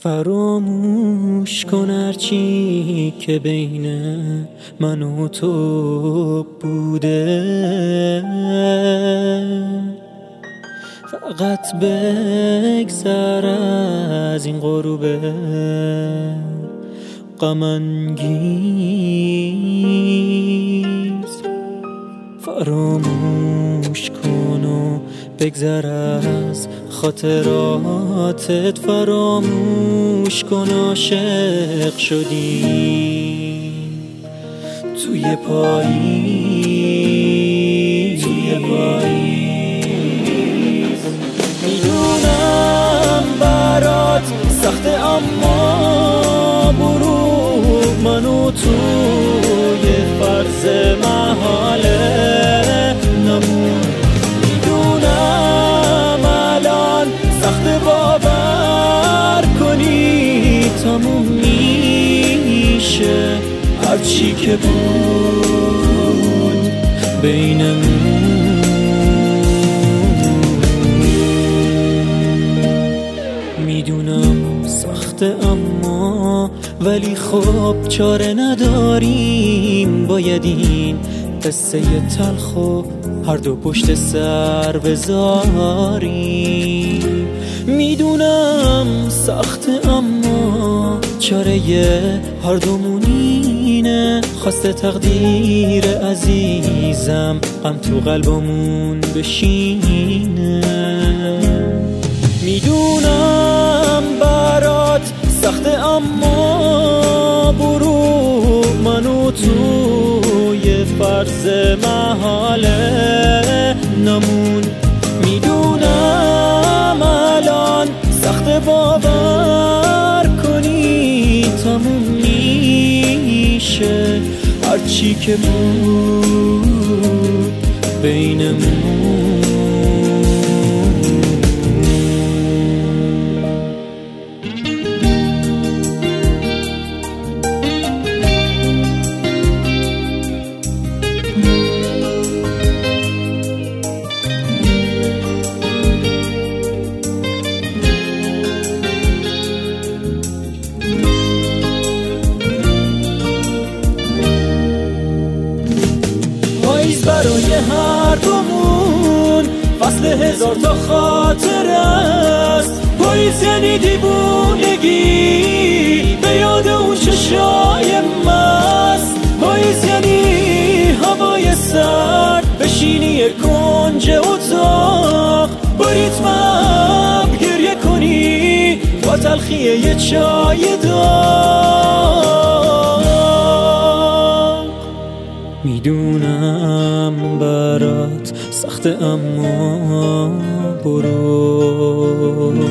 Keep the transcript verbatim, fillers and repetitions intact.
فراموش کن هرچی که بین من و تو بوده، فقط بگذر از این غروب غم انگیز. فراموش کن و بگذر از خاطراتت، فراموش کن عاشق شدی توی پاییز، توی پاییز. میدونم برات سخته اما برو منو توی فرض محاله نمون. میدونم الان سخته باور کنی تموم میشه هرچی که بود بینمون. میدونم سخته اما ولی خب چاره نداریم، باید این قصه تلخو هر دو پشت سر بذاریم. میدونم سخته اما چاره هر دومون اینه، خواسته تقدیر عزیزم غم تو قلبمون بشینه. میدونم برات سخته اما برو منو توی فرض محاله نمون. میدونم الان سخته باور کنی تموم میشه هرچی که بود بینمون. برای هر دومون فصل هزار تا خاطر است. پاییز یعنی دیوونگی به یاد اون چشای مست. پاییز یعنی هوای سرد بشینی کنج اتاق، با ریتم گریه کنی با تلخی یه چای داغ. میدونم برات سخته اما برو